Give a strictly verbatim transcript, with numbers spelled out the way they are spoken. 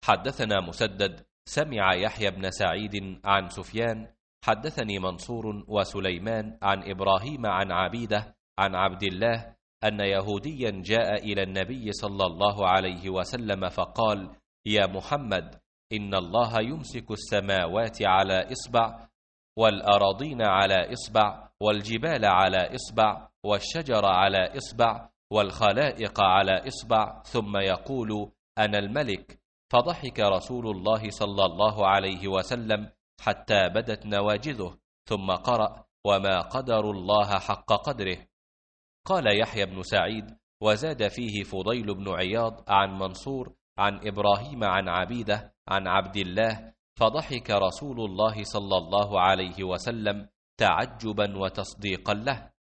حدثنا مسدد سمع يحيى بن سعيد عن سفيان حدثني منصور وسليمان عن إبراهيم عن عبيدة عن عبد الله أن يهوديا جاء إلى النبي صلى الله عليه وسلم فقال: يا محمد، إن الله يمسك السماوات على إصبع، والأراضين على إصبع، والجبال على إصبع، والشجر على إصبع، والخلائق على إصبع، ثم يقول: أنا الملك. فضحك رسول الله صلى الله عليه وسلم حتى بدت نواجذه، ثم قرأ: وما قدر الله حق قدره. قال يحيى بن سعيد: وزاد فيه فضيل بن عياض عن منصور عن إبراهيم عن عبيدة عن عبد الله، فضحك رسول الله صلى الله عليه وسلم تعجبا وتصديقا له.